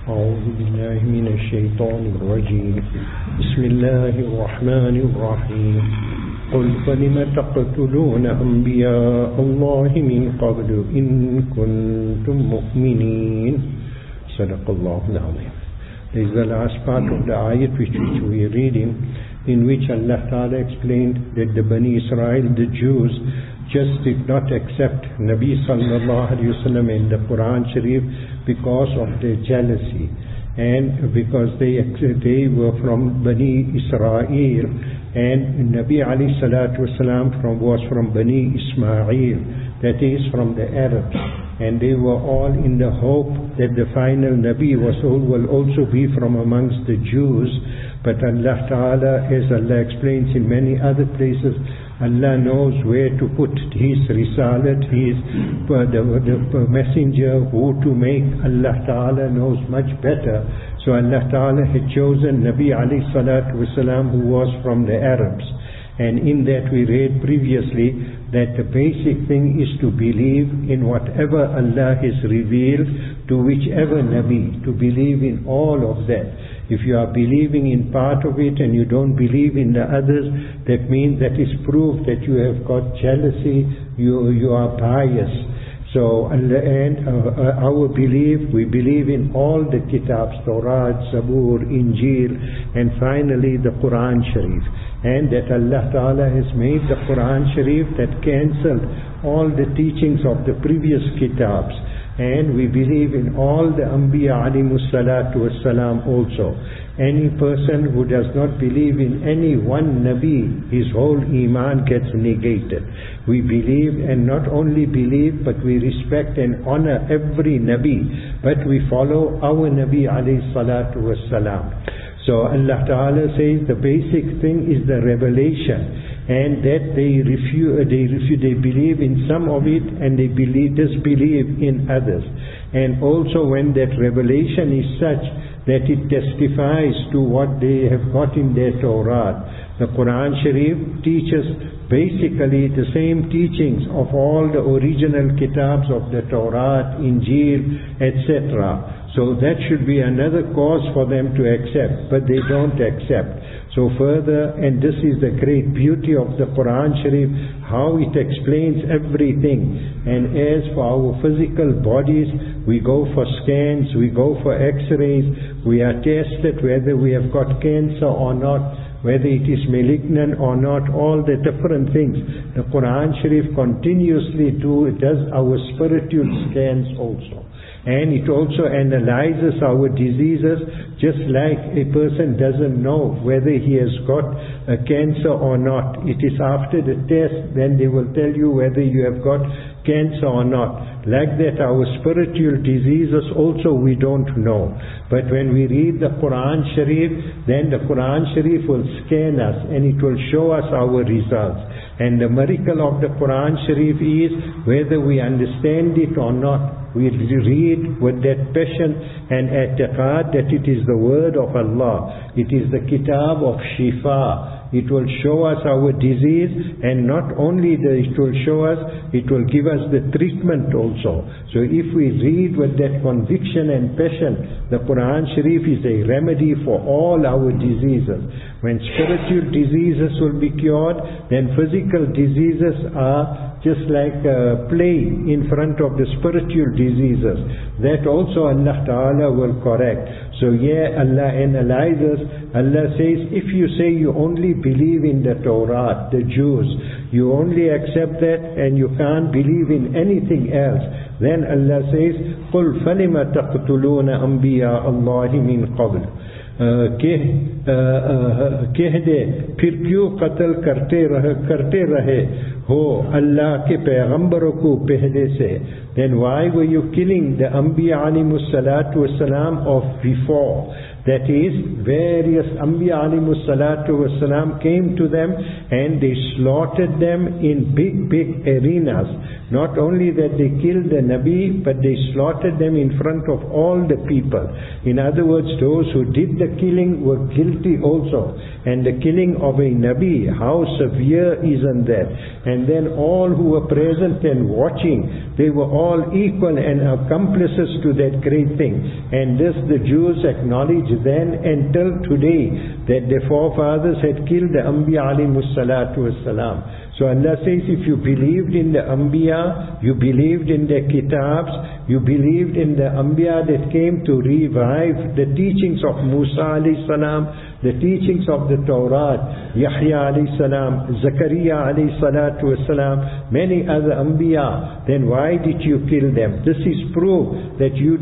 أعوذ بالله من الشيطان الرجيم بسم الله الرحمن الرحيم قل فلم تقتلون أنبياء الله من قبل إن كنتم مؤمنين صدق الله العظيم. This is the last part of the ayat which we are reading, in which Allah Ta'ala explained that the Bani Israel, the Jews, just did not accept Nabi Sallallahu Alaihi Wasallam in the Quran Sharif because of their jealousy, and because they were from Bani Israel, and Nabi Alayhi Salatu Wasalam was from Bani Ismail, that is from the Arabs, and they were all in the hope that the final Nabi will also be from amongst the Jews. But Allah Ta'ala, as Allah explains in many other places, Allah knows where to put His Risalat, the messenger, who to make. Allah Ta'ala knows much better. So Allah Ta'ala had chosen Nabi alayhi salatu wasalam, who was from the Arabs. And in that we read previously that the basic thing is to believe in whatever Allah has revealed to whichever Nabi, to believe in all of that. If you are believing in part of it and you don't believe in the others, that means that is proof that you have got jealousy, you are biased. So, our belief, we believe in all the kitabs, Torah, Zabur, Injil, and finally the Quran Sharif. And that Allah Ta'ala has made the Quran Sharif that cancelled all the teachings of the previous kitabs. And we believe in all the Anbiya alayhimus salatu wassalam also. Any person who does not believe in any one Nabi, his whole Iman gets negated. We believe, and not only believe, but we respect and honor every Nabi, but we follow our Nabi alayhi salatu wassalam. So Allah Ta'ala says the basic thing is the revelation, and that they believe in some of it and they disbelieve in others. And also when that revelation is such that it testifies to what they have got in their Torah. The Quran Sharif teaches basically the same teachings of all the original kitabs of the Torah, Injil, etc. So that should be another cause for them to accept, but they don't accept. So further, and this is the great beauty of the Quran Sharif, how it explains everything. And as for our physical bodies, we go for scans, we go for x-rays, we are tested whether we have got cancer or not, whether it is malignant or not, all the different things. The Quran Sharif continuously does our spiritual scans also. And it also analyzes our diseases, just like a person doesn't know whether he has got a cancer or not. It is after the test, then they will tell you whether you have got cancer or not. Like that, our spiritual diseases also we don't know. But when we read the Quran Sharif, then the Quran Sharif will scan us and it will show us our results. And the miracle of the Quran Sharif is, whether we understand it or not, we read with that passion and i'tiqad that it is the word of Allah. It is the kitab of Shifa. It will show us our disease, and not only it will show us, it will give us the treatment also. So if we read with that conviction and passion, the Quran Sharif is a remedy for all our diseases. When spiritual diseases will be cured, then physical diseases are just like play in front of the spiritual diseases. That also Allah Ta'ala will correct. So Allah analyzes. Allah says, if you say you only believe in the Torah, the Jews, you only accept that and you can't believe in anything else, then Allah says, قُلْ فَلِمَ تَقْتُلُونَ أَنْبِيَاءَ اللَّهِ مِنْ قَبْلِ कह दे फिर क्यों कत्ल करते रहे हो अल्लाह के पैगंबरों को पहले से. Then why were you killing the Anbiya alayhimus salatu wassalam of before? That is, various Anbiya alayhimus salatu wassalam came to them and they slaughtered them in big arenas. Not only that they killed the Nabi, but they slaughtered them in front of all the people. In other words, those who did the killing were guilty also. And the killing of a Nabi, how severe isn't that? And then all who were present and watching, they were all equal and accomplices to that great thing. And this the Jews acknowledge then and till today, that their forefathers had killed the Anbiya alayhimus salatu wassalam. So Allah says, if you believed in the Anbiya, you believed in their kitabs, you believed in the Anbiya that came to revive the teachings of Musa alayhi salam, the teachings of the Torah, Yahya alayhi salam, Zakaria alayhi salatu wasalam, many other Anbiya, then why did you kill them? This is proof that you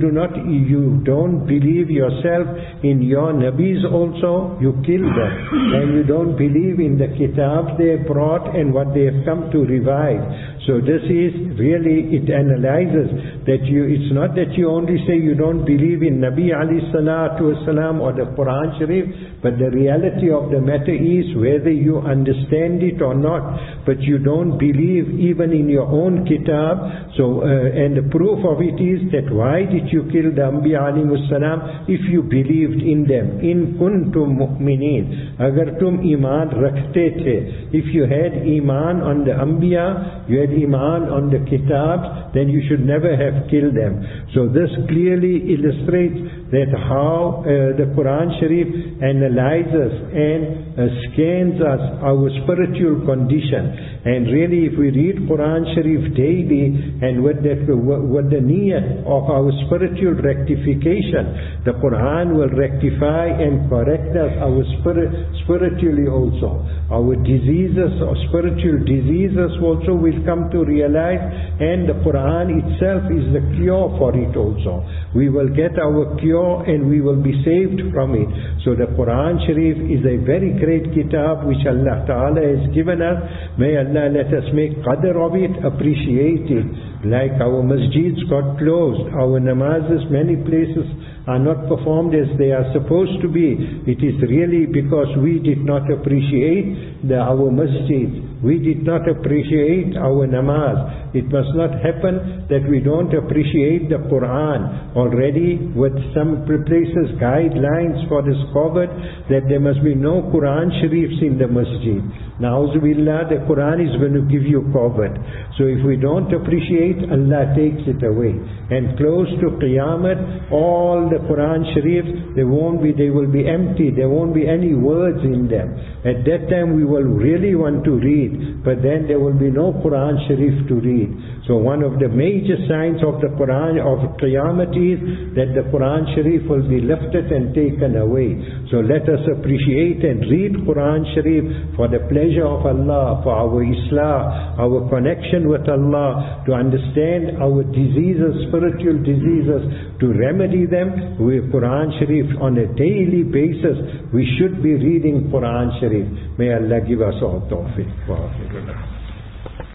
don't believe yourself in your Nabis also, you kill them. And you don't believe in the kitabs they have brought and what they have come to revive. So this is really, it analyzes that it's not that you only say you don't believe in Nabi alayhi salatu wasalam or the Quran Sharif, but the reality of the matter is whether you understand it or not, but you don't believe even in your own kitab. So, and the proof of it is that why did you kill the Anbiya alayhimus salam if you believed in them? In kuntum mu'minin, agar tum iman rakhte the. If you had iman on the Anbiya, you had iman on the kitabs, then you should never have killed them. So this clearly illustrates that how the Quran Sharif analyzes and scans us, our spiritual condition. And really, if we read Quran Sharif daily and with the niyat of our spiritual rectification, the Quran will rectify and correct us spiritually also. Our diseases, or spiritual diseases also will come to realize, and the Quran itself is the cure for it also. We will get our cure and we will be saved from it. So the Quran Sharif is a very great kitab which Allah Ta'ala has given us. May Allah let us make qadr of it, appreciate it. Like our masjids got closed, our namazes, many places are not performed as they are supposed to be. It is really because we did not appreciate our masjid. We did not appreciate our namaz. It must not happen that we don't appreciate the Quran. Already with some places guidelines for this covered that there must be no Quran Sharifs in the masjid. Na'uzubillah, the Quran is going to give you covered. So if we don't appreciate, Allah takes it away. And close to Qiyamah, all the Quran Sharifs, they will be empty. There won't be any words in them. At that time we will really want to read, but then there will be no Quran Sharif to read. So one of the major signs of the Quran of Qiyamah is that the Quran Sharif will be lifted and taken away. So let us appreciate and read Quran Sharif for the pleasure of Allah, for our Islah, our connection with Allah, to understand our diseases, spiritual diseases, to remedy them with Quran Sharif on a daily basis. We should be reading Quran Sharif. May Allah give us all tawfiq.